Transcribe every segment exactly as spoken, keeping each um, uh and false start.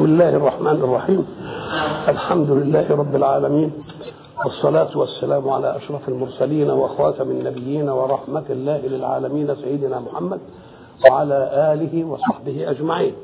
بسم الله الرحمن الرحيم. الحمد لله رب العالمين، والصلاة والسلام على أشرف المرسلين وخاتم النبيين ورحمة الله للعالمين سيدنا محمد وعلى آله وصحبه أجمعين.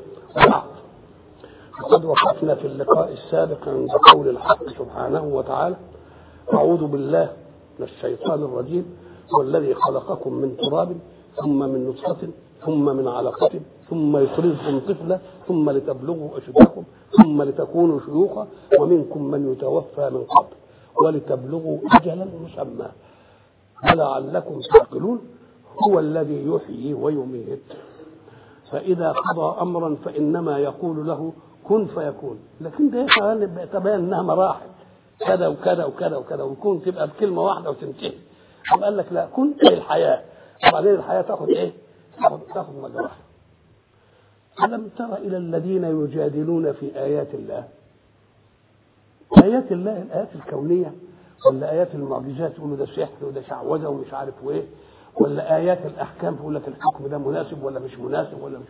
وقد وقفنا في اللقاء السابق عند قول الحق سبحانه وتعالى: أعوذ بالله من الشيطان الرجيم، والذي خلقكم من تراب ثم من نطفة ثم من علقة ثم يخرجكم طفلا ثم لتبلغوا أشدكم ثم لتكونوا شيوخا ومنكم من يتوفى من قبل ولتبلغوا أجلا مسمى ولعلكم تعقلون. هو الذي يحيي ويميت، فإذا قضى أمرا فإنما يقول له كن فيكون. لكن ده تبين أنها مراحل كذا وكذا وكذا وكذا، ويكون تبقى بكلمة واحدة وتنتهي. قال لك لا، كن الحياة، وبعدين الحياة تاخد إيه؟ تاخد تاخد مجراها. ألم تر إلى الذين يجادلون في آيات الله؟ آيات الله الآيات الكونية، ولا آيات المعجزات يقولوا ده سحر وده شعوذة ومش عارف وإيه، ولا آيات الأحكام يقول لك الحكم ده مناسب ولا مش مناسب ولا مش.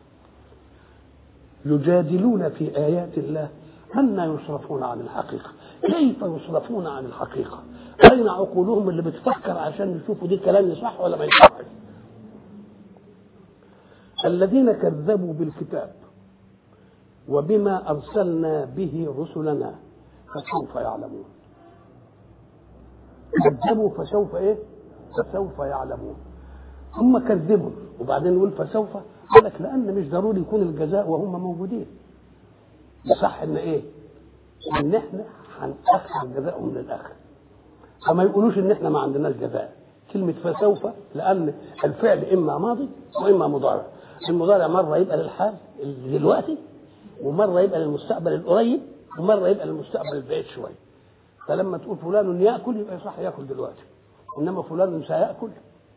يجادلون في آيات الله أن يصرفون عن الحقيقة. كيف يصرفون عن الحقيقة؟ أين عقولهم اللي بتفكر عشان يشوفوا دي كلام صح ولا ما يصحش؟ الذين كذبوا بالكتاب وبما أرسلنا به رسلنا فسوف يعلمون. كذبوا فسوف إيه؟ فسوف يعلمون. هم كذبوا وبعدين يقول فسوف، قال لك لأن مش ضروري يكون الجزاء وهم موجودين. صح إن إيه؟ إن إحنا هنأخر جزاءهم للآخر، فما يقولوش إن إحنا ما عندناش جزاء. كلمة فسوف لأن الفعل إما ماضي وإما مضارع. المضارع مرة يبقى للحال دلوقتي، ومرة يبقى للمستقبل القريب، ومرة يبقى للمستقبل البعيد شوية. فلما تقول فلان يأكل يبقى صح يأكل دلوقتي، إنما فلان مش هيأكل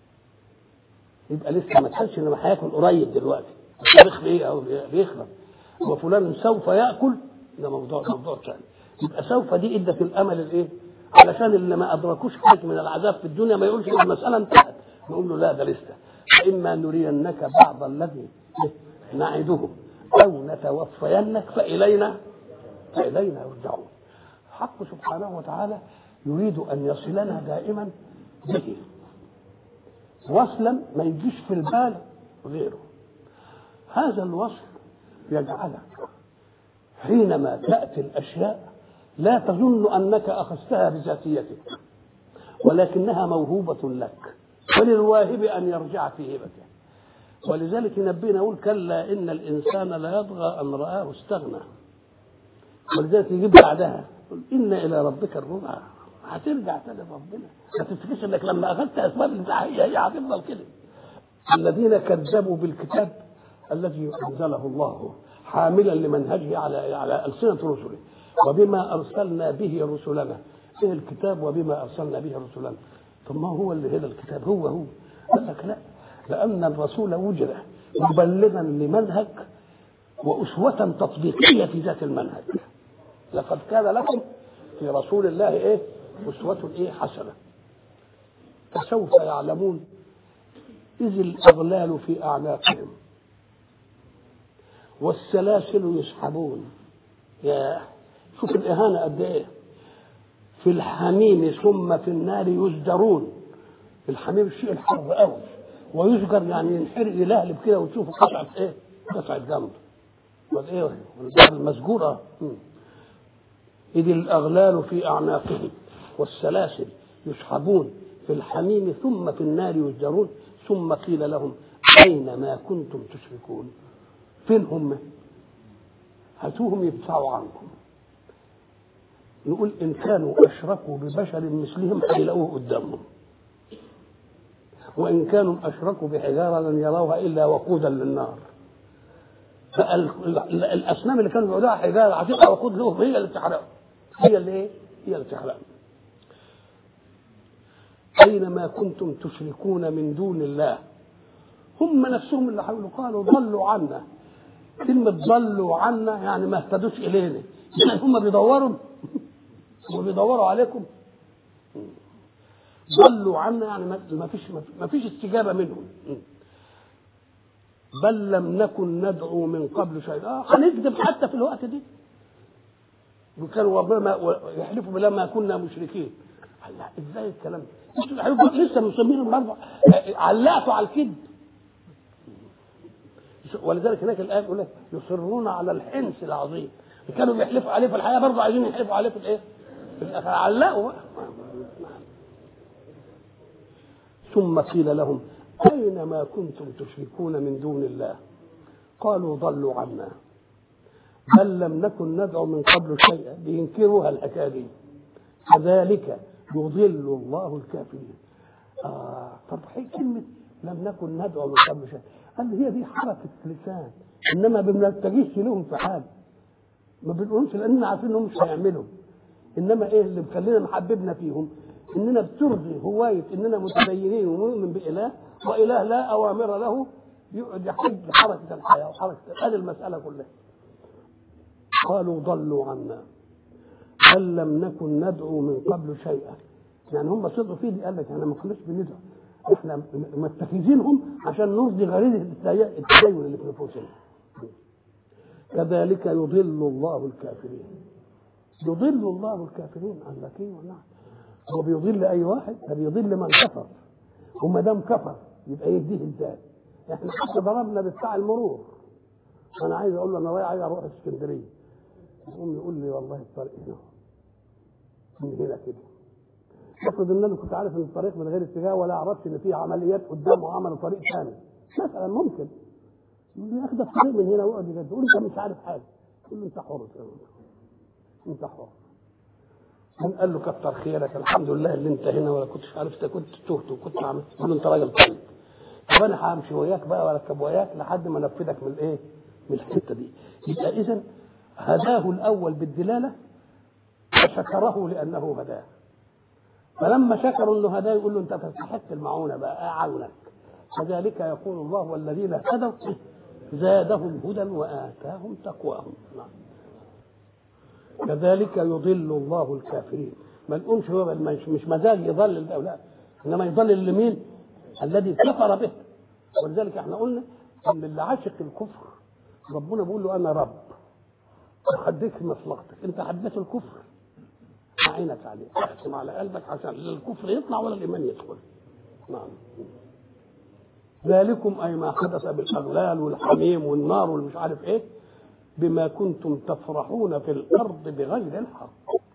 يبقى لسه ما تحسش إنما هيأكل قريب دلوقتي، بيخلق إيه أو بيخلق. وفلان سوف يأكل ده موضوع موضوع ثاني. يبقى سوف دي إدة الأمل الإيه؟ علشان اللي ما أدركوش حاجة من العذاب في الدنيا ما يقولش المسألة انتهت، نقول له لا ده لسه. فإما نرينك بعض الذي نعدهم أو نتوفينك فإلينا فإلينا يرجعون. حق سبحانه وتعالى يريد أن يصلنا دائما به وصلا ما يجيش في البال غيره. هذا الوصل يجعلك حينما تأتي الأشياء لا تظن أنك أخذتها بذاتيتك، ولكنها موهوبة لك، وللواهب أن يرجع في هبته. ولذلك نبينا يقول كلا إن الإنسان لا يطغى أن رآه استغنى. ولذلك يجيب بعدها إن إلى ربك الرجعى، هترجع تاني ربنا. ما تفتكرش إنك لما أخذت أسباب الداعية هي هتفضل كده. الذين كذبوا بالكتاب الذي أنزله الله حاملا لمنهجه على على ألسنة رسله وبما أرسلنا به رسلنا. إيه الكتاب وبما أرسلنا به رسلنا؟ ثم هو اللي هذا الكتاب هو هو. قال لك لا، لأن الرسول وجد مبلغا لمنهج وأسوة تطبيقية في ذات المنهج. لقد كان لكم في رسول الله إيه؟ أسوة إيه حسنة. فسوف يعلمون إذ الأغلال في أعناقهم والسلاسل يسحبون. يا شوف الإهانة قد إيه. في الحميم ثم في النار يزجرون. الحميم الشيء الحر قوي، ويزجر يعني ينحرق يلهلب كده وتشوف قطعة إيه؟ قطعة جنب والإيه المسجورة. إذ الأغلال في أعناقهم والسلاسل يسحبون في الحميم ثم في النار يزجرون ثم قيل لهم أين ما كنتم تشركون؟ فين هم؟ هاتوهم يدفعوا عنكم. نقول إن كانوا أشركوا ببشر مثلهم هيلاقوه قدامهم، وإن كانوا أشركوا بحجارة لن يروها إلا وقودا للنار. فالأصنام اللي كانوا بيقولوها حجارة هتبقى وقود لهم، هي اللي تحرقهم، هي اللي إيه؟ هي اللي تحرقهم. أينما كنتم تشركون من دون الله. هم نفسهم اللي حاولوا قالوا ضلوا عنا. كلمة ضلوا عنا يعني ما اهتدوش إلينا، يعني هم بيدوروا هم بيدوروا عليكم. ضلوا عنا يعني ما فيش ما فيش استجابة منهم. بل لم نكن ندعو من قبل شيئا. آه هنكذب حتى في الوقت دي، وكانوا ربنا يحلفوا بالله ما كنا مشركين. الله ازاي الكلام ده؟ لسه مصممين برضه علقتوا على الكذب. ولذلك هناك الآية يقول لك يصرون على الحنس العظيم، كانوا بيحلفوا عليه في الحياة برضه عايزين يحلفوا عليه في الايه؟ في الآخرة. علقوا. ثم قيل لهم أين ما كنتم تشركون من دون الله؟ قالوا ضلوا عنا بل لم نكن ندعو من قبل شيئا. بينكروها الحكاية دي. كذلك يضل الله الكافرين. آه طب هي كلمة لم نكن ندعو من قبل شيئا، قال هي دي حركة لسان، إنما ما بنتجهش لهم في حاجة، ما بنقولش لأننا عارفين إنهم مش هيعملوا. إنما إيه اللي مخلينا محببنا فيهم؟ إننا بترضي هواية إننا متدينين ونؤمن بإله، وإله لا أوامر له يقعد يحج حركة الحياة وحركة هذه المسألة كلها. قالوا ضلوا عنا بل لم نكن ندعو من قبل شيئا. يعني هم صدقوا فيه دي، قال لك احنا ما كناش بندعو، احنا متخذينهم عشان نرضي غريزه التدين اللي في نفوسنا. كذلك يضل الله الكافرين. يضل الله الكافرين. قال لك ايه؟ نعم هو بيضل اي واحد، ده بيضل من كفر، وما دام كفر يبقى يهديه ازاي؟ احنا حتى ضربنا بتاع المرور، انا عايز اقول له انا رايح عايز اروح اسكندريه، يقوم يقول لي والله الطريق هنا من هنا كده. افرض ان انا كنت عارف ان الطريق من غير اتجاه ولا عرفت ان فيه عمليات قدامه وعملوا طريق ثاني مثلا، ممكن يقول لي اخد الطريق من هنا واقعد يقول تقول انت مش عارف حاجه، تقول له انت حر انت حر. من قال له كتر خيرك الحمد لله اللي انت هنا، ولا كنتش عارف كنت تهت وكنت عملت. تقول له انت راجل طيب، طب انا همشي وياك بقى واركب وياك لحد ما انفذك من الايه؟ من الحته دي. يبقى اذا هداه الاول بالدلاله وشكره لانه هداه، فلما شكروا انه هداه يقول له انت تستحق المعونه بقى اعونك. كذلك يقول الله والذين اهتدوا زادهم هدى واتاهم تقواهم. كذلك يضل الله الكافرين. ما نقولش هو مش مزاج يضل الدولة، انما يضل لمين؟ الذي كفر به. ولذلك احنا قلنا ان اللي عاشق الكفر ربنا بيقول له انا رب احديك مصلحتك، انت حديت الكفر اعينك عليه، احكم على قلبك عشان الكفر يطلع ولا الايمان يدخل. نعم. ذلكم اي ما حدث بالاغلال والحميم والنار والمش عارف ايه بما كنتم تفرحون في الارض بغير الحق.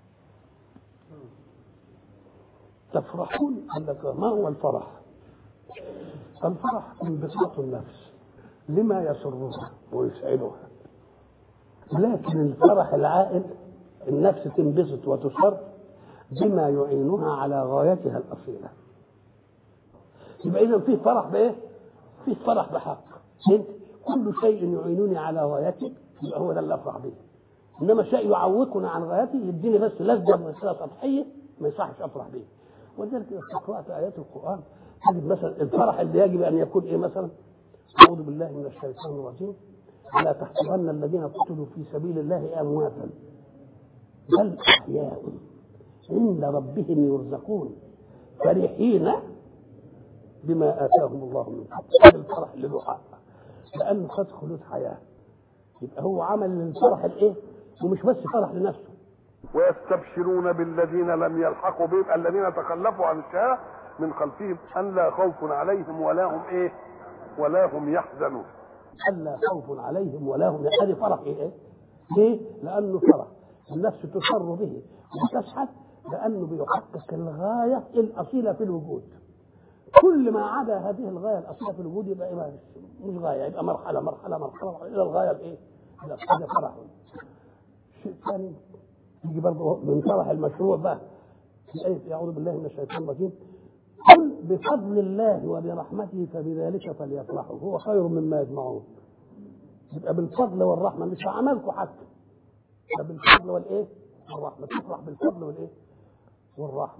تفرحون عندك ما هو الفرح؟ الفرح انبساط النفس لما يسرها ويسعدها، لكن الفرح العائل النفس تنبسط وتسر بما يعينها على غايتها الأصيلة. يبقى إذا فيه فرح بإيه؟ فيه فرح بحق. كل شيء يعينني على غايتي يبقى هو ده اللي أفرح به، إنما شيء يعوقني عن غايتي يديني بس لذة مسألة سطحية ما يصحش أفرح به. ولذلك إذا قرأت آيات القرآن تجد مثلا الفرح اللي يجب أن يكون إيه مثلا؟ أعوذ بالله من الشيطان الرجيم لا تحسبن الذين قتلوا في سبيل الله أمواتا بل أحياء عند ربهم يرزقون فرحين بما آتاهم الله من فضله. هذا الفرح اللي له حق لأنه خد خلود حياة، يبقى هو عمل للفرح الإيه؟ ومش بس فرح لنفسه. ويستبشرون بالذين لم يلحقوا بهم الذين تخلفوا عن الشهادة من خلفهم أن لا خوف عليهم ولا هم إيه؟ ولا هم يحزنون. ألا خوف عليهم ولا هم يحزنون. هذه فرح إيه؟ ليه؟ لأنه فرح النفس تسر به وتسعد لأنه بيحقق الغاية الأصيلة في الوجود. كل ما عدا هذه الغاية الأصيلة في الوجود يبقى إيه؟ مش غاية، يبقى مرحلة مرحلة مرحلة إلى الغاية الإيه؟ هذا فرح. شيء ثاني يجي برضه من فرح المشروع بقى في آية أعوذ بالله من الشيطان الرجيم قل بفضل الله وبرحمته فبذلك فليفرحوا هو خير مما يجمعون. يبقى بالفضل والرحمة مش عملكم حتى، بالفضل والإيه؟ والرحمة. تفرح بالفضل والإيه؟ والرحمة.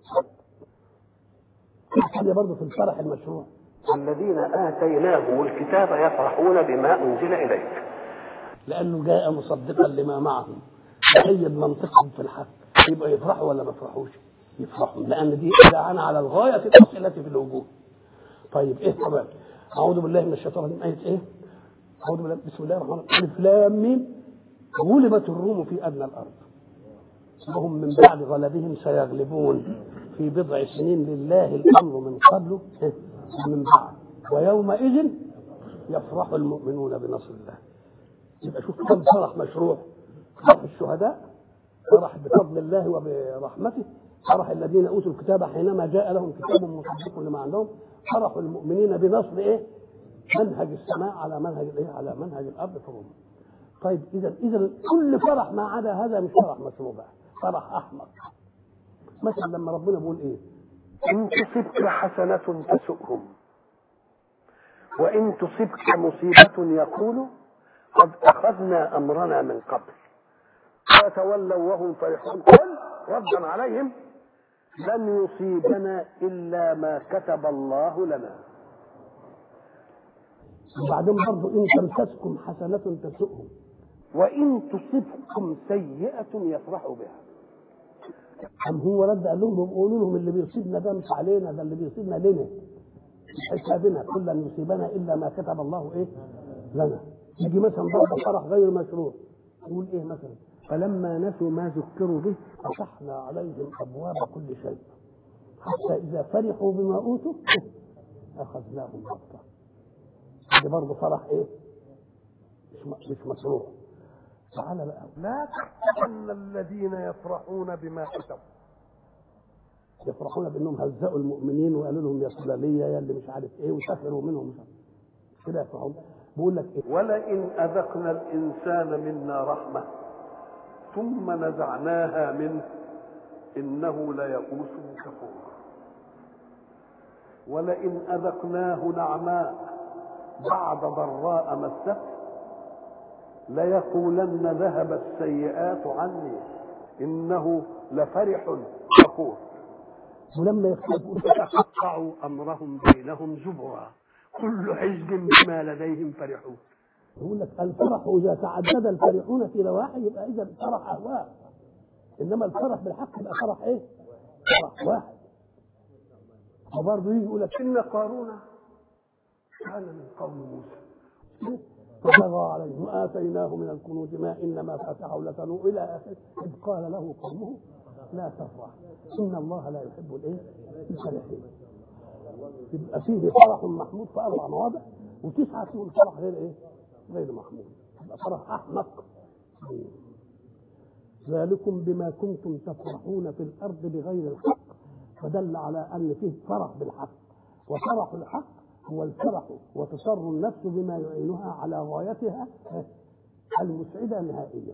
هذا برضه في الفرح المشروع الذين آتيناهم الكتاب يفرحون بما أنزل إليك لأنه جاء مصدقا لما معهم يؤيد منطقهم في الحق. يبقى يفرحوا ولا ما يفرحوش؟ يفرحوا لأن دي إدعاء على الغاية الأصيلة في الوجود. طيب إيه كمان؟ اعوذ بالله من الشيطان الرجيم. ايه ايه اعوذ بالله بسم الله الرحمن الرحيم. الف لام ميم. غلبت الروم في ادنى الارض وهم من بعد غلبهم سيغلبون في بضع سنين لله الامر من قبله ومن بعد ويومئذ يفرح المؤمنون بنصر الله. يبقى شوف كم فرح مشروع. فرح الشهداء، فرح بفضل الله وبرحمته، فرح الذين اوتوا الكتاب حينما جاء لهم كتاب مصدق لما عندهم، فرح المؤمنين بنصر ايه؟ منهج السماء على منهج الايه؟ على منهج الارض في الروم. طيب اذا اذا كل فرح ما عدا هذا مش فرح مشروع بقى، فرح احمق. مثلا لما ربنا بيقول ايه؟ ان تصبك حسنة تسؤهم وان تصبك مصيبة يقولوا قد اخذنا امرنا من قبل وتولوا وهم فرحون. قل ردا عليهم لن يصيبنا الا ما كتب الله لنا. وبعدين برضه ان تمسسكم حسنة تسؤهم وان تصبكم سيئة يفرحوا بها. أم هو رد قال لهم بيقولوا لهم اللي بيصيبنا ده مش علينا، ده اللي بيصيبنا لنا حسابنا، كل لن يصيبنا الا ما كتب الله ايه لنا. يجي مثلا برضه فرح غير مشروع يقول ايه مثلا؟ فلما نسوا ما ذكروا به فتحنا عليهم ابواب كل شيء حتى اذا فرحوا بما اوتوا اخذناهم بغتة. دي برضه فرح ايه؟ مش مش مشروع. تعالى بقى لا تحسبن الذين يفرحون بما كتبوا. يفرحون بانهم هزأوا المؤمنين وقالوا لهم يا سلاليه يا اللي مش عارف ايه وسخروا منهم مش عارف كده يفرحون. بقول لك ايه؟ ولئن اذقنا الانسان منا رحمه ثم نزعناها منه انه ليئوس كفور. ولئن اذقناه نعماء بعد ضراء مسته ليقولن ذهب السيئات عني انه لفرح كفور. ولما يختلفوا فتقطعوا امرهم بينهم زبرا كل حزب بما لديهم فرحون. يقول لك الفرح اذا تعدد الفرحون في رواحي يبقى اذا الفرح اهواء، انما الفرح بالحق يبقى فرح ايه؟ فرح واحد. وبرضه يجي يقول لك ان قارون كان من قوم موسى فبغى عليهم واتيناه من الكنوز ما ان ما فاتحه لتنوء الى اخره اذ قال له قومه لا تفرح ان الله لا يحب الايه؟ الفرحين. يبقى فيه فرح محمود في اربع مواضع وتسعه فيه الفرح غير ايه؟ غير محمود. يبقى فرح احمق. ذلكم بما كنتم تفرحون في الارض بغير الحق، فدل على ان فيه فرح بالحق. وفرح الحق هو الفرح وتصر النفس بما يعينها على غايتها المسعده نهائيا.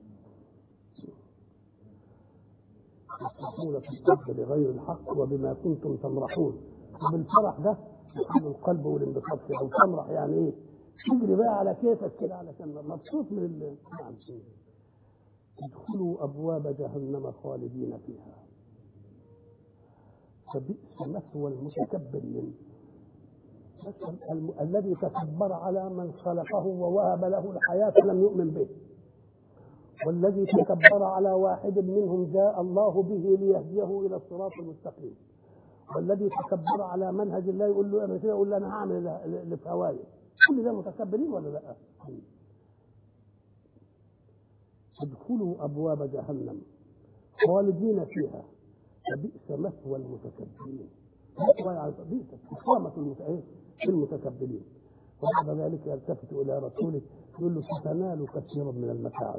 تفرحون في الارض بغير الحق وبما كنتم تمرحون. وبالفرح ده يحل القلب والانبساط فيه. وتمرح يعني ايه؟ تجري بقى على كيفك كده علشان مبسوط من ال نعم. ادخلوا ابواب جهنم خالدين فيها فبئس مثوى المتكبرين. الذي تكبر على من خلقه ووهب له الحياة لم يؤمن به، والذي تكبر على واحد منهم جاء الله به ليهديه إلى الصراط المستقيم، والذي تكبر على منهج الله يقول له اعمل كده يقول له أنا هعمل لفوايد. كل ده متكبرين ولا لا؟ ادخلوا أبواب جهنم خالدين فيها فبئس مثوى المتكبرين. بئس إقامة المتكبرين. وبعد ذلك يلتفت إلى رسوله يقول له ستنال كثيرا من المتاعب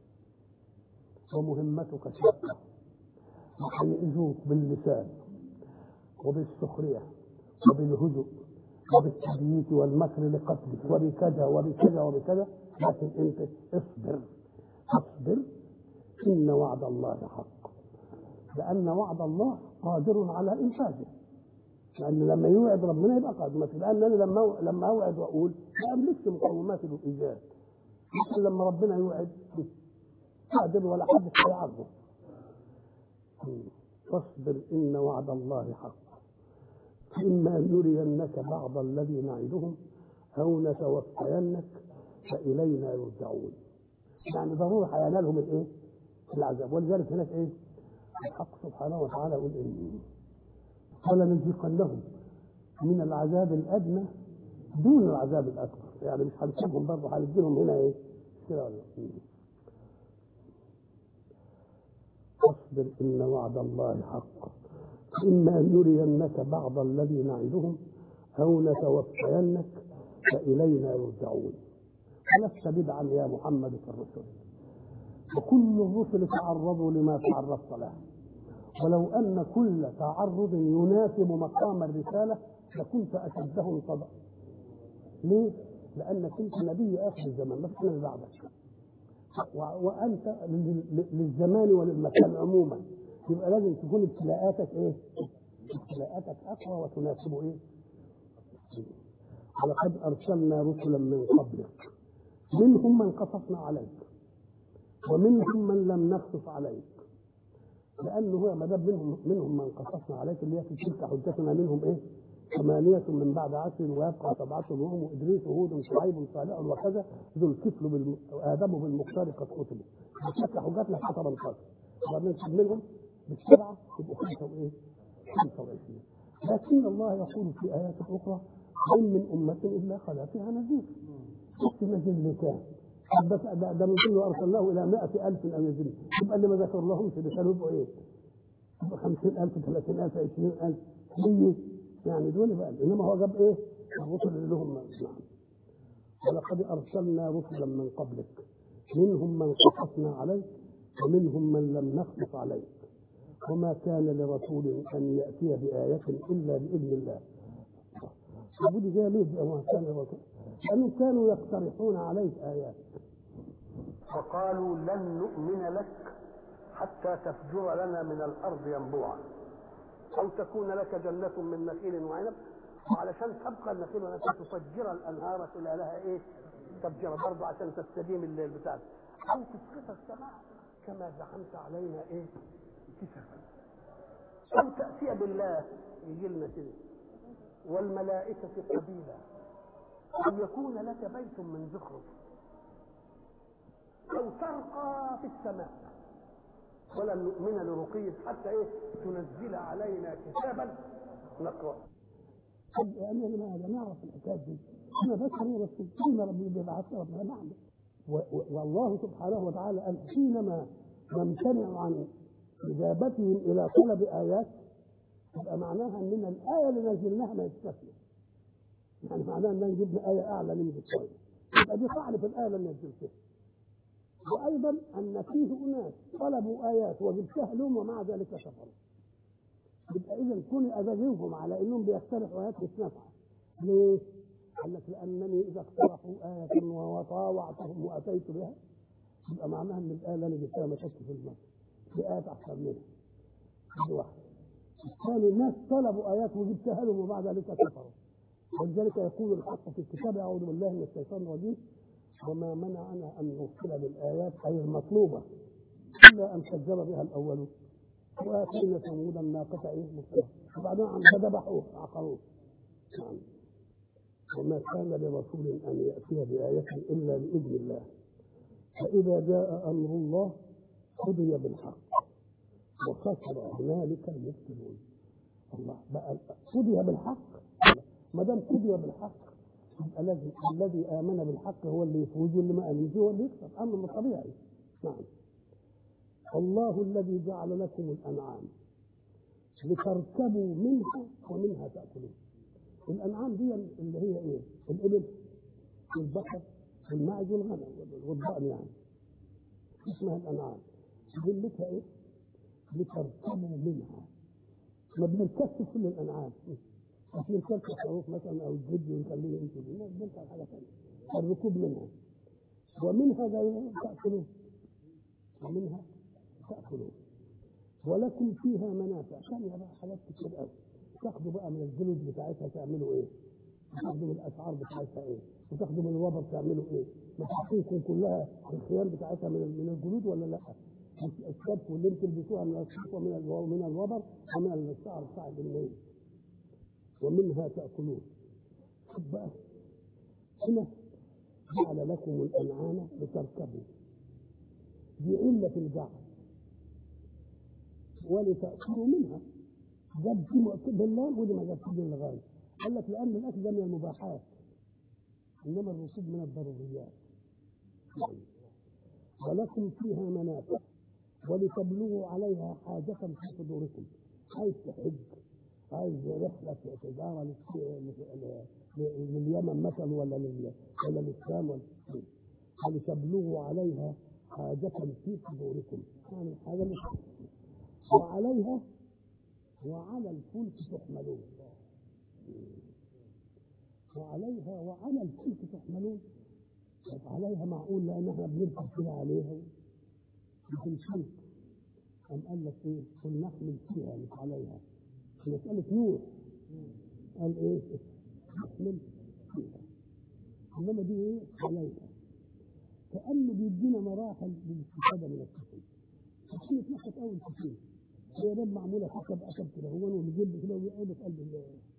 ومهمتك شاقة وحيئزوك باللسان وبالسخرية وبالهزء وبالتبييت والمكر لقتلك وبكذا وبكذا وبكذا، لكن انت اصبر اصبر ان وعد الله حق، لان وعد الله قادر على انفاذه. لان لما يوعد ربنا يبقى قادر. لان انا لما لما اوعد واقول ما املكش مقومات الايجاد، لكن لما ربنا يوعد قادر ولا حد هيعرضه. فاصبر ان وعد الله حق إما نرينك بعض الذي نعدهم أو نتوفينك فإلينا يرجعون. يعني ضروري هينالهم الإيه؟ العذاب. ولذلك هناك إيه؟ الحق سبحانه وتعالى يقول إيه؟ ولنذيقنهم من العذاب الأدنى دون العذاب الاكبر، يعني مش هنسيبهم برضه، هنديلهم هنا ايه كده ولا اصبر ان وعد الله حق اما ان نرينك بعض الذي نعدهم او نتوفينك فالينا يرجعون. ولست بدعا يا محمد في الرسل، وكل الرسل تعرضوا لما تعرضت له، ولو ان كل تعرض يناسب مقام الرساله لكنت اشدهم صدقا. ليه؟ لانك انت نبي اخر الزمان، ما فيش نبي بعدك، وانت للزمان وللمكان عموما، يبقى لازم تكون ابتلاءاتك ايه؟ ابتلاءاتك اقوى وتناسب ايه؟ ولقد ارسلنا رسلا من قبلك منهم من قصصنا عليك ومنهم من لم نقصص عليك، لانه هو ما دام منهم منهم من قصصنا عليك اللي هي في تلك حجتنا منهم ايه؟ ثمانية من بعد عشر ويبقى سبعة وهم إدريس وهود شعيب صالح وكذا ذو الكفل بالم... آدم بالمختار قد كتبوا. تلك حجتنا حتى ثمانية عشر وبعدين منهم بالسبعة يبقوا خمسة وإيه؟ خمسة وعشرين. لكن الله يقول في آيات أخرى وإن من أمة إلا خلا فيها نذير. شفت نذير لكام؟ بس ده, ده من كله أرسلناه إلى مائة ألف أو يزيد، يبقى اللي ما ذكر لهمش اللي كانوا يبقوا إيه؟ يبقى خمسين ألف ثلاثين ألف عشرين ألف مية، يعني دول بقى. إنما هو جاب إيه؟ الرسل اللي لهم نعم. ولقد أرسلنا رسلا من قبلك منهم من قصصنا عليك ومنهم من لم نقصص عليك وما كان لرسول أن يأتي بآية إلا بإذن الله. ودي جاء ليه وما كان لرسول؟ لأنهم كانوا يقترحون عليك آيات وقالوا لن نؤمن لك حتى تفجر لنا من الأرض ينبوعا أو تكون لك جنة من نخيل وعنب، وعلشان تبقى النخيل وعنب تفجر الأنهار خلالها إيه؟ تفجر برضه عشان تستديم الليل بتاعك، أو تسقط السماء كما زعمت علينا إيه؟ كسفا، أو تأتي بالله يجي لنا كده والملائكة قبيلا، أو يكون لك بيت من زخرف، أو ترقى في السماء ولن نؤمن لرقيك حتى ايه؟ تنزل علينا كتابا نقرأ. طب يعني يا جماعه نعرف الحكايه دي، انا بشر بس كلنا ربنا بيبعث ربنا نعمل، والله سبحانه وتعالى قال حينما نمتنع عن اجابتهم الى طلب ايات يبقى معناها اننا الايه اللي نزلناها ما يستثنى، يعني معناها ان جبنا ايه اعلى من شويه، يبقى دي طعن في الايه اللي نزلتها. وايضا ان فيه اناس طلبوا ايات وجبتها لهم ومع ذلك كفروا، يبقى اذا كون اذنهم على انهم بيقترحوا ايات مش نافعه. ليه؟ قال لك لانني اذا اقترحوا ايه وطاوعتهم واتيت بها يبقى معناها ان الايه اللي انا جبتها ما تكفي في المسجد، في ايات احسن منها. دي واحده. الثاني الناس طلبوا ايات وجبتها لهم ومع ذلك كفروا، ولذلك يقول الحق في الكتاب اعوذ بالله من الشيطان الرجيم وما منعنا أن نرسل بالآيات أي المطلوبة إلا أن كذب بها الأولون وآتينا ثمود الناقة إيه مبصرة وبعدين عن ذبحوه عقروه. يعني وما كان لرسول أن يأتي بآية إلا بإذن الله فإذا جاء أمر الله قضي بالحق وخسر هنالك المبطلون. الله بقى قضي بالحق، ما دام قضي بالحق يبقى لازم الذي آمن بالحق هو اللي يفوز واللي ما آمنش هو اللي يكسب، أمر طبيعي. نعم. الله الذي جعل لكم الأنعام لتركبوا منها ومنها تأكلون. الأنعام دي اللي هي إيه؟ الإبل والبقر والماعز والغنم والضأن، يعني اسمها الأنعام. جملتها إيه؟ لتركبوا منها. ما بنركبش كل الأنعام، مش نركب الخروف مثلا او الجد ونخليه يمشي بيه، بنركب حاجه ثانيه. الركوب منها ومنها تاكلون ومنها تاكلون ولكم فيها منافع ثانيه بقى، حاجات كتير قوي. تاخذوا بقى من الجلود بتاعتها تعملوا ايه؟ تاخذوا من الاسعار بتاعتها ايه؟ وتاخذوا من الوبر تعملوا ايه؟ مصاحيكم كلها الخيام بتاعتها من من الجلود ولا لا؟ الكبس واللي انتم بتلبسوها من الصوف ومن ومن الوبر ومن الشعر بتاع الجنين ومنها تأكلون. شوف بقى هنا جعل لكم الأنعام لتركبوا، دي علة الجعل ولتأكلوا منها. جاب دي مؤكد بالله ودي ما جابش بالغاية. قال لك لأن الأكل ده من المباحات إنما الركوب من الضروريات. ولكم فيها منافع ولتبلغوا عليها حاجة في صدوركم. عايز تحج، عايز رحلة تجارة لليمن مثلا ولا ولا للشام ولا ولتبلغوا عليها حاجة في صدوركم، يعني حاجة مش وعليها وعلى الفلك تحملون. وعليها وعلى الفلك تحملون. عليها معقول لأن احنا بنركب كده عليها في الفلك. أم قال لك إيه؟ قل نحمل فيها مش عليها. مسألة نوح قال إيه؟ نحمل فيها. إنما دي إيه؟ عليها. كأنه بيدينا مراحل للاستفادة من السفن. السفينة اتنقت أول سفينة. هي ده معمولة حسب أكل كده هو وبيجيب كده ويقعد في قلب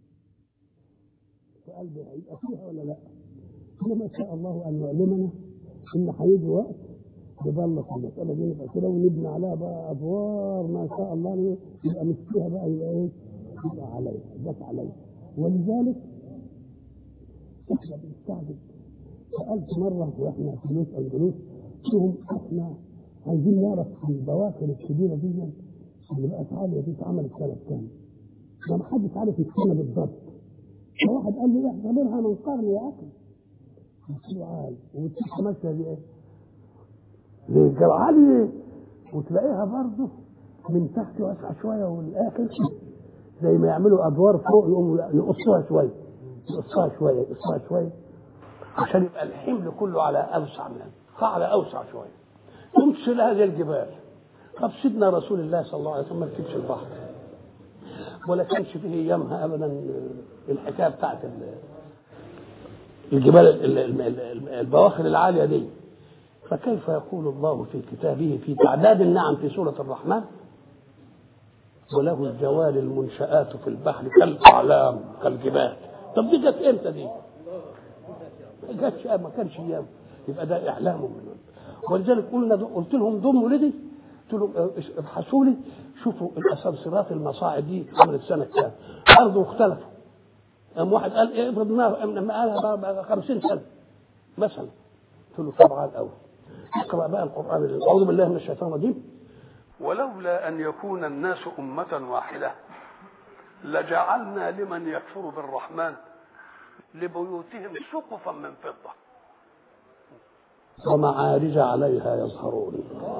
في قلبها يبقى فيها ولا لا؟ إنما شاء الله أن يعلمنا إن هيجي وقت يبلغ المسألة دي يبقى كده ونبني عليها بقى أدوار ما شاء الله يبقى مش فيها بقى يبقى إيه؟ يبقى عليها جت عليها. ولذلك إحنا بنستعجب. سألت مرة وإحنا في لوس أنجلوس فيهم إحنا عايزين نعرف البواخر الكبيرة دي اللي بقت عالية دي اتعملت سنة كام؟ ما حدش عارف السنة بالضبط. فواحد قال لي احسبها من قرن يا أخي. قلت له عال وبتشوف ماشية دي إيه؟ زي الجرعالي وتلاقيها برضه من تحت واسعة شوية والآخر زي ما يعملوا أدوار فوق يقوموا يقصوها شوية يقصوها شوية يقصوها شوية عشان يبقى الحمل كله على أوسع منها فعلى أوسع شوية يمشي لها زي الجبال. طب سيدنا رسول الله صلى الله عليه وسلم ما ركبش البحر ولا كانش فيه أيامها أبدا الحكاية بتاعت الجبال البواخر العالية دي. فكيف يقول الله في كتابه في تعداد النعم في سورة الرحمن وله الجوار المنشآت في البحر كالأعلام كالجبال. طب دي جت امتى دي؟ ما جاتش ما كانش ايام. يبقى ده اعلام منهم. ولذلك قلنا قلت لهم ضموا لدي قلت لهم ابحثوا لي شوفوا الاسانسيرات المصاعد دي عملت سنه كام برضه اختلفوا. قام واحد قال ايه افرض لما قالها خمسين سنه مثلا. قلت له طبعا الاول اقرا بقى القران. اعوذ بالله من الشيطان الرجيم. ولولا ان يكون الناس امه واحده لجعلنا لمن يكفر بالرحمن لبيوتهم سقفا من فضه ومعارج عليها يظهرون.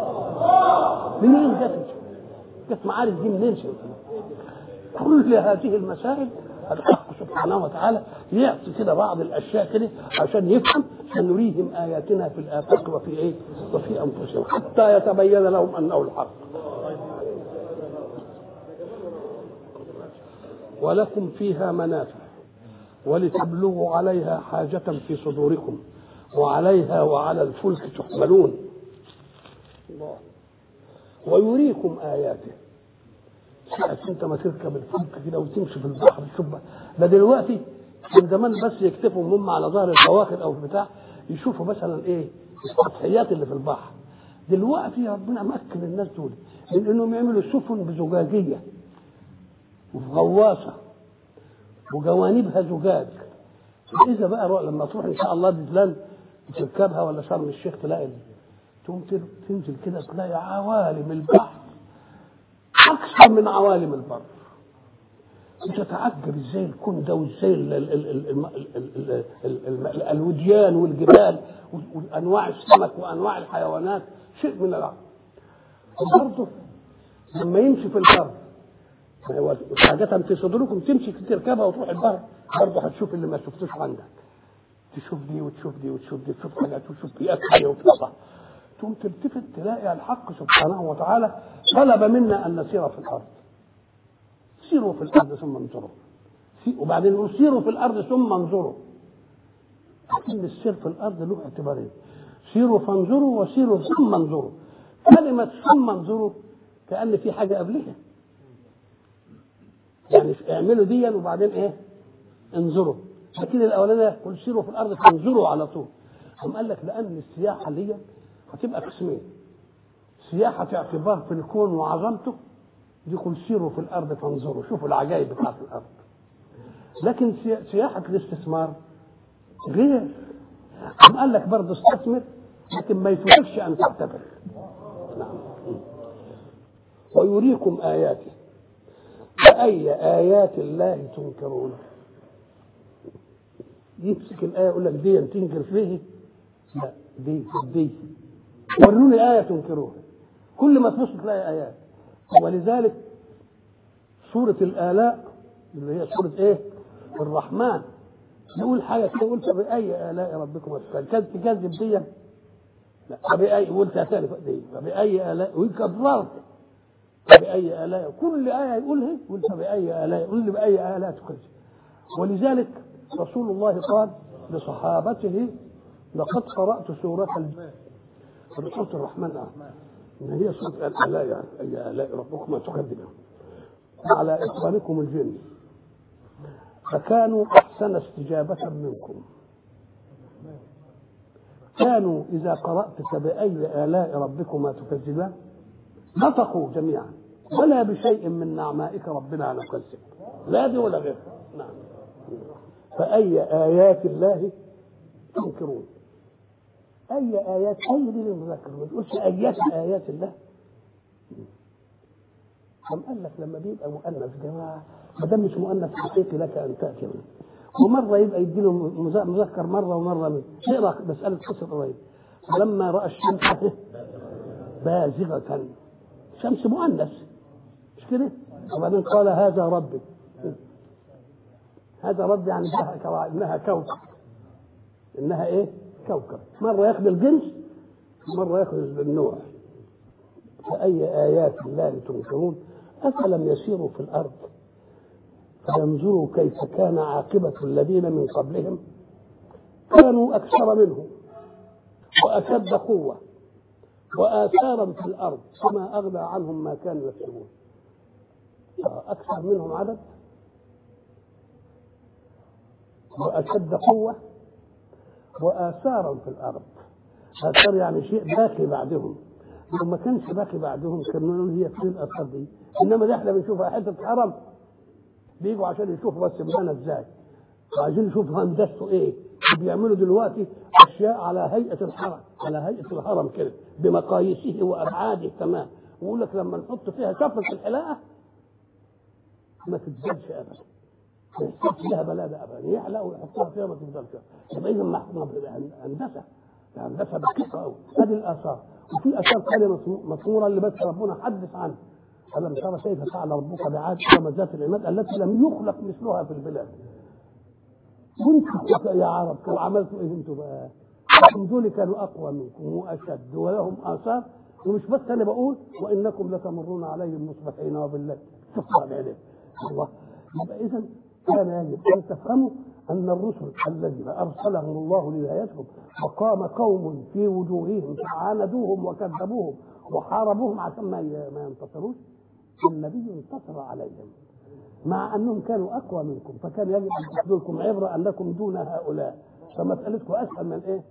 منين جت جت معارج دي منين؟ كل هذه المسائل الحق سبحانه وتعالى يعطي كده بعض الاشياء كده عشان يفهم سنريهم اياتنا في الافاق وفي ايه وفي انفسهم حتى يتبين لهم انه الحق. ولكم فيها منافع ولتبلغوا عليها حاجة في صدوركم وعليها وعلى الفلك تحملون. الله ويريكم آياته. ساعة انت ما تركب الفلك كده وتمشي في البحر تشوف ده دلوقتي من زمان بس يكتفوا هم على ظهر البواخر او بتاع يشوفوا مثلا ايه السطحيات اللي في البحر. دلوقتي ربنا مكن الناس دول من انهم يعملوا سفن بزجاجيه وغواصه وجوانبها زجاج. اذا بقى لما تروح ان شاء الله دجلان تركبها ولا شرم الشيخ تلاقي تقوم تنزل كده تلاقي عوالم البحر اكثر من عوالم البر. تتعجب ازاي الكون ده وازاي الوديان والجبال وانواع السمك وانواع الحيوانات شيء من العجب. وبرضه لما يمشي في البر حاجة في صدركم تمشي تركبها وتروح البر برضه هتشوف اللي ما شفتوش عندك. تشوف دي وتشوف دي وتشوف دي تشوف حاجات وتشوف بيئات ثانيه وتطلع تقوم تلتفت تلاقي الحق سبحانه وتعالى طلب منا ان نسير في الارض. سيروا في الارض ثم انظروا. وبعدين يقول سيروا في الارض ثم انظروا. لكن السير في الارض له اعتبارين. سيروا فانظروا وسيروا ثم انظروا. كلمه ثم انظروا كأن في حاجه قبلها. يعني اعملوا ديا وبعدين ايه انظروا. لكن الاولانيه قل سيروا في الارض فانظروا على طول. هم قال لك لان السياحه دي هتبقى قسمين. سياحه اعتبار في الكون وعظمته دي قل سيروا في الارض فانظروا شوفوا العجائب بتاعت الارض. لكن سياحه الاستثمار غير أم قال لك برضه استثمر لكن ما يفوتكش أن تعتبر. نعم. ويريكم آياته فأي آيات الله تنكرون. يمسك الآية يقول لك دي تنكر فيه، لا دي دي وروني آية تنكروها. كل ما تبص تلاقي آيات. ولذلك سورة الآلاء اللي هي سورة إيه؟ الرحمن، يقول حاجة كده يقول فبأي آلاء ربكم تكذب تكذب دي؟ لا فبأي يقول ثاني دي فبأي آلاء ويكررت فبأي آلاء كل آية يقولها يقول فبأي آلاء يقول لي بأي آلاء تكذب. ولذلك رسول الله قال لصحابته لقد قرأت سورة سورة الرحمن آه. إن هي سورة الآلاء يعني أي آلاء ربكم تكذبون على إخوانكم الجن فكانوا أحسن استجابة منكم. كانوا إذا قرأت فبأي آلاء ربكما تكذبان نطقوا جميعا ولا بشيء من نعمائك ربنا نكذب، لا دي ولا غير. نعم. فأي آيات الله تنكرون. أي آيات أي دي للمذكر ما تقولش أيات آيات الله. كم قال لك لما بيبقى مؤنث جماعة ما دام مش مؤنث حقيقي لك أن تأتي منه، ومرة يبقى يديله مذكر مرة ومرة من اقرأ مسألة قصة قريب لما رأى الشمس بازغة، شمس مؤنث مش كده؟ وبعدين قال هذا ربي، هذا ربي يعني إنها كوكب، إنها إيه؟ كوكب. مرة ياخذ الجنس مرة ياخذ النوع. فأي آيات الله تنكرون أفلم يسيروا في الأرض فينظروا كيف كان عاقبة الذين من قبلهم كانوا أكثر منهم وأشد قوة وآثارا في الأرض فما أغنى عنهم ما كانوا يكسبون. أكثر منهم عدد وأشد قوة وآثارا في الأرض. آثار يعني شيء باقي بعدهم، لو ما كانش باقي بعدهم كانوا يقولوا هي فين الآثار دي؟ إنما ده احنا بنشوفها حتة حرم بيجوا عشان يشوفوا بس بنانا ازاي وعايزين يشوفوا هندسته ايه. بيعملوا دلوقتي اشياء على هيئه الحرم على هيئه الهرم كده بمقاييسه وابعاده تمام، ويقول لك لما نحط فيها شفره الحلاقه ما تتزلش ابدا، ما يحصلش لها بلاده ابدا، يحلق ويحطها فيها ما تفضلش. يبقى اذا محكومه هندسه هندسه دقيقه قوي. هذه الاثار. وفي اثار ثانيه مصوره اللي بس ربنا حدث عنها ألم ترى كيف فعل ربك بعاد إرم ذات العماد التي لم يخلق مثلها في البلاد. وانتم يا عرب كانوا عملتوا ايه انتم بقى؟ هم دول كانوا اقوى منكم واشد ولهم اثار. ومش بس انا بقول وانكم لتمرون عليهم مصبحين وبالله شوفوا عليه الله. يبقى اذا كان يجب ان تفهموا ان الرسل الذين ارسلهم الله لهدايتهم وقام قوم في وجوههم فعاندوهم وكذبوهم وحاربوهم عشان ما ما ينتصروش، النبي انتصر عليهم مع انهم كانوا اقوى منكم، فكان يجب ان تاخذوا لكم عبره انكم دون هؤلاء، فمسالتكم اسهل من ايه؟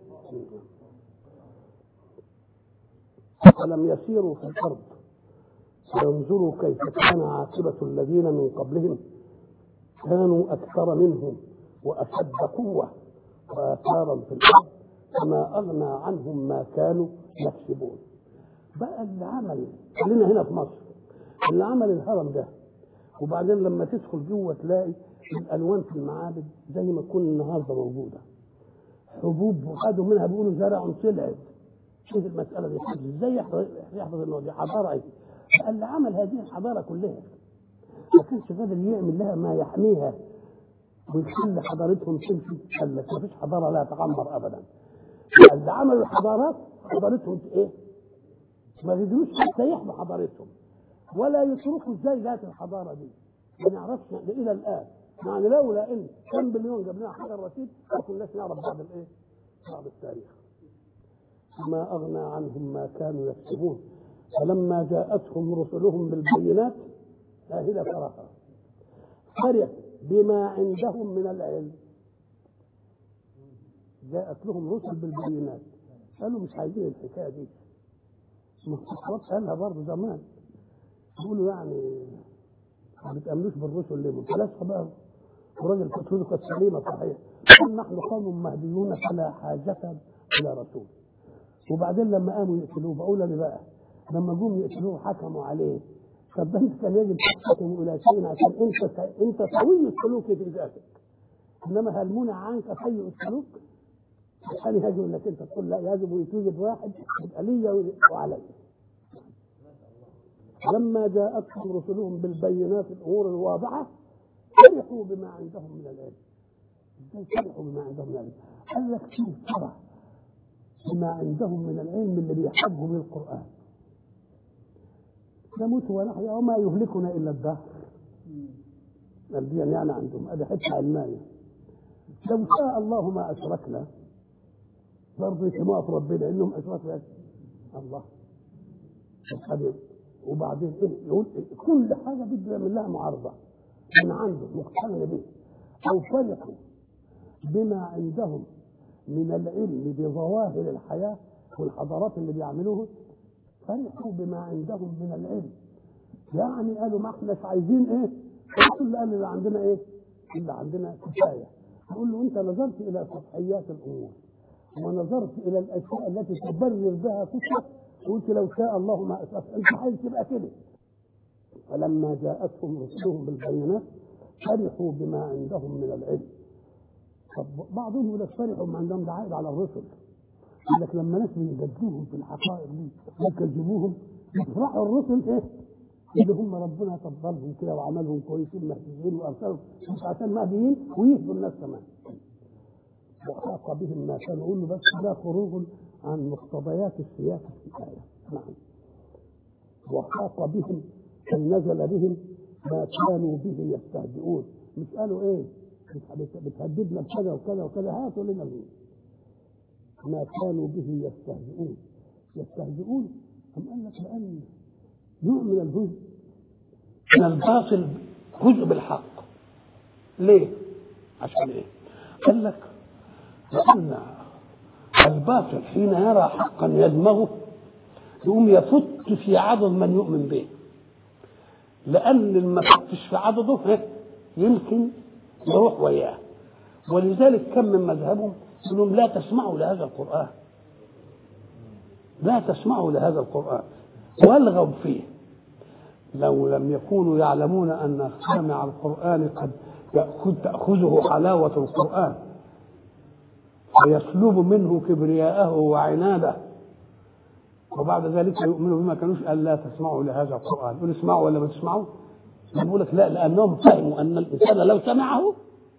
فلم يسيروا في الارض فينظروا كيف كان عاقبه الذين من قبلهم كانوا اكثر منهم واشد قوه واثارا في الارض فما اغنى عنهم ما كانوا يكسبون. بقى اللي عمل خلينا هنا في مصر اللي عمل الهرم ده وبعدين لما تدخل جوه تلاقي الالوان في المعابد زي ما تكون النهارده موجوده، حبوب وخدوا منها بيقولوا زرع طلعت. شوف المساله دي ازاي يحفظ انه دي حضاره ايه؟ بقى اللي عمل هذه الحضاره كلها ما كانش قادر يعمل لها ما يحميها ويخلي حضارتهم تمشي. قال لك ما فيش حضاره لا تعمر ابدا. اللي عملوا الحضارات حضارتهم ايه؟ ما يقدروش حتى يحموا حضارتهم ولا يتركوا ازاي جات الحضاره دي. ما نعرفش الى الان يعني لولا ان كم مليون جبناها حجر رشيد ما كناش نعرف بعض الايه؟ بعض التاريخ. ما اغنى عنهم ما كانوا يكسبون فلما جاءتهم رسلهم بالبينات اهل فرحا فرح بما عندهم من العلم. جاءت لهم رسل بالبينات قالوا مش عايزين الحكايه دي. المختصرات قالها برضه زمان يقولوا يعني ما بتأمنوش بالرسل ليه؟ فلاسفه بقى وراجل فتوته كانت سليمه صحيح. قال نحن قوم مهديون فلا حاجه الى رسول. وبعدين لما قاموا يقتلوه بقول انا بقى لما جم يقتلوه حكموا عليه، طب ده انت كان يجب تحكم الى شيء عشان انت انت سوي السلوك في ذاتك، انما هل منع عنك سيء السلوك؟ عشان يجب انك انت تقول لا يجب يتوجد واحد يبقى لي وعلي. لما جاءتهم رسلهم بالبينات الامور الواضحه فرحوا بما عندهم من العلم. ازاي فرحوا بما عندهم من العلم؟ قال لك شوف فرح بما عندهم من العلم اللي بيحبه بالقران. نموت ونحيا وما يهلكنا الا الدهر. الدين يعني عندهم هذا حته علمانيه. لو شاء الله ما اشركنا برضه يسمعوا في ربنا انهم اشركوا الله. وبعدين ايه يقول كل حاجه بده يعمل لها معارضه من عنده مقتنع به. او فرحوا بما عندهم من العلم بظواهر الحياه والحضارات اللي بيعملوها، فرحوا بما عندهم من العلم. يعني قالوا ما احناش عايزين ايه؟ كل قال اللي عندنا ايه؟ اللي عندنا كفايه. نقول له انت نظرت الى سطحيات الامور ونظرت الى الاشياء التي تبرر بها كتب وقلت لو شاء الله ما أشرك. انت عايز تبقى كده. فلما جاءتهم رسلهم بالبينات فرحوا بما عندهم من العلم. طب بعضهم يقول لك فرحوا بما عندهم ده عائد على الرسل. يقول لك لما ناس يجادلوهم في الحقائق دي ويكذبوهم يفرحوا الرسل ايه؟ اللي هم ربنا فضلهم كده وعملهم كويسين مهديين وارسلهم مش عشان مهديين ويهدوا الناس كمان. وحاق بهم ما كانوا يقولوا بس ده خروج عن مقتضيات السياسه في الايه. نعم. وحاق بهم ان نزل بهم ما كانوا به يستهزئون. مش قالوا ايه؟ بتهددنا بكذا وكذا وكذا هاتوا لنا ليه؟ ما كانوا به يستهزئون. يستهزئون أم قال لك لأن نوع من الجزء من الباطل جزء بالحق. ليه؟ عشان ايه؟ قال لك لأن الباطل حين يرى حقا يدمغه يقوم يفت في عضد من يؤمن به، لأن ما فتش في عضده يمكن يروح وياه. ولذلك كم من مذهبهم يقولون لا تسمعوا لهذا القرآن، لا تسمعوا لهذا القرآن والغوا فيه. لو لم يكونوا يعلمون أن سامع القرآن قد تأخذه حلاوة القرآن ويسلب منه كبرياءه وعناده وبعد ذلك يؤمنوا بما كانوش. قال لا تسمعوا لهذا القرآن. يقول اسمعوا ولا ما تسمعوا؟ يقول لك لا، لأنهم فهموا أن الإنسان لو سمعه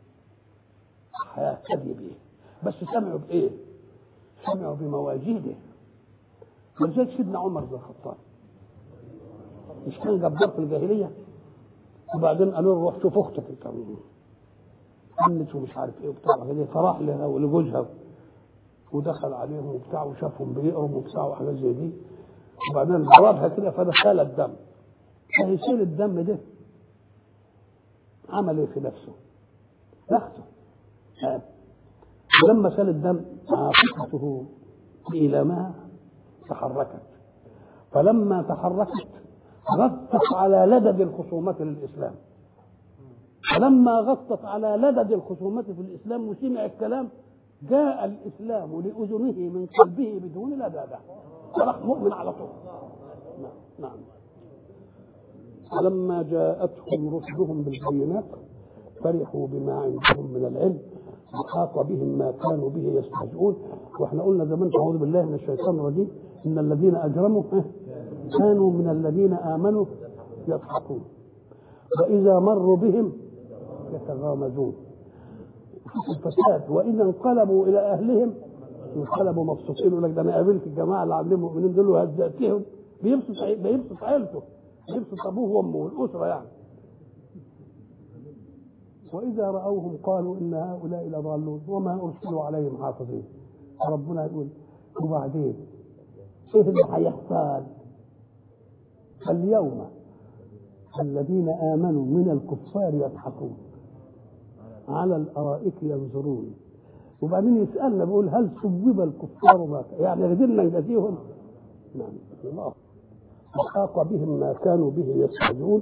هيهتدي به. بس سمعوا بإيه؟ سمعوا بمواجيده. ولذلك سيدنا عمر بن الخطاب مش كان جبار في الجاهلية وبعدين قالوا له روح شوف أختك الكريمة قامت ومش عارف إيه وبتاع كده، فراح لها ولجوزها ودخل عليهم وبتاع وشافهم بيقروا وبتاع وحاجات زي دي. وبعدين ضربها كده فدخل الدم. فهيصير الدم ده عمل ايه في نفسه؟ نفسه. ولما سال الدم عاطفته بإيلامها تحركت. فلما تحركت غطت على لدد الخصومة للإسلام. فلما غطت على لدد الخصومة في الإسلام وسمع الكلام جاء الإسلام لأذنه من قلبه بدون لدادة صرخ مؤمن على طول. نعم. فلما جاءتهم رسلهم بالبينات فرحوا بما عندهم من العلم وحاق بهم ما كانوا به يستهزئون. واحنا قلنا زمان اعوذ بالله من الشيطان الرجيم ان الذين اجرموا كانوا من الذين امنوا يضحكون واذا مروا بهم يتغامزون. الفساد واذا انقلبوا الى اهلهم انقلبوا مبسوطين. يقول لك ده انا قابلت الجماعه اللي عاملين مؤمنين دول وهزأتهم بيبسط بيبسط عيلته بيبسط ابوه وامه والاسره يعني. واذا راوهم قالوا ان هؤلاء لضالون وما ارسلوا عليهم حافظين. ربنا يقول وبعدين ايه اللي هيحصل؟ اليوم الذين امنوا من الكفار يضحكون على الارائك ينظرون. وبعدين يسالنا بيقول هل ثوب الكفار ما يعني قدرنا نجازيهم؟ نعم الله. وحاق بهم ما كانوا به يستهزئون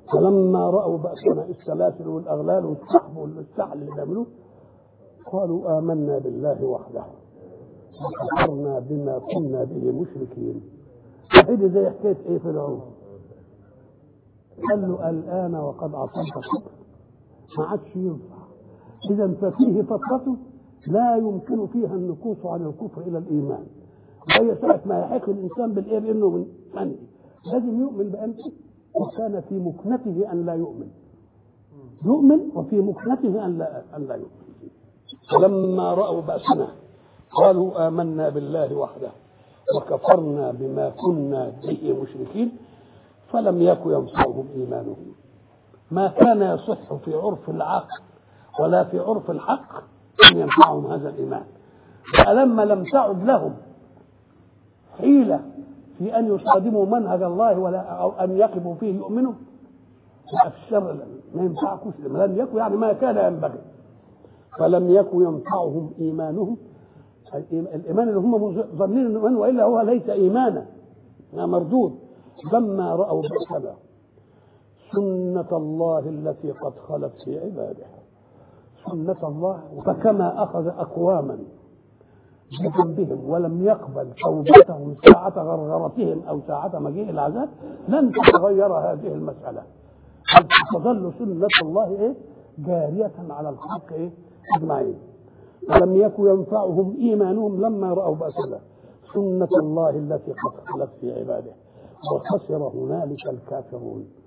فلما رأوا بأسنا السلاسل والأغلال والسحب والسحل اللي بيعملوه قالوا آمنا بالله وحده وكفرنا بما كنا به مشركين. هذه زي حكاية ايه فرعون قال له الآن وقد عصيت قبل ما عادش ينفع. إذا ففيه فترة لا يمكن فيها النكوص عن الكفر إلى الإيمان. وهي ساعة ما يحق الإنسان بالإيه بأنه من منه لازم يؤمن بأنه وكان في مكنته أن لا يؤمن يؤمن وفي مكنته أن لا أن لا يؤمن. فلما رأوا بأسنا قالوا آمنا بالله وحده وكفرنا بما كنا به مشركين فلم يكن ينفعهم إيمانهم. ما كان يصح في عرف العقل ولا في عرف الحق أن ينفعهم هذا الإيمان. فلما لم تعد لهم حيلة في أن يصادموا منهج الله ولا أو أن يقفوا فيه يؤمنوا في الشر ما ينفعكوش لم يكن يعني ما كان ينبغي. فلم يكن ينفعهم إيمانهم الإيمان اللي هم ظنين إيمان وإلا هو ليس إيمانا مردود. لما رأوا بأسنا سنة الله التي قد خلت في عباده سنة الله. فكما أخذ أقواما بذنبهم ولم يقبل توبتهم ساعة غرغرتهم أو ساعة مجيء العذاب لن تتغير هذه المسألة. تظل سنة الله إيه جارية على الخلق إيه أجمعين. ولم يكن ينفعهم إيمانهم لما رأوا بأسنا سنة الله التي قد خلت في عباده وخسر هنالك الكافرون.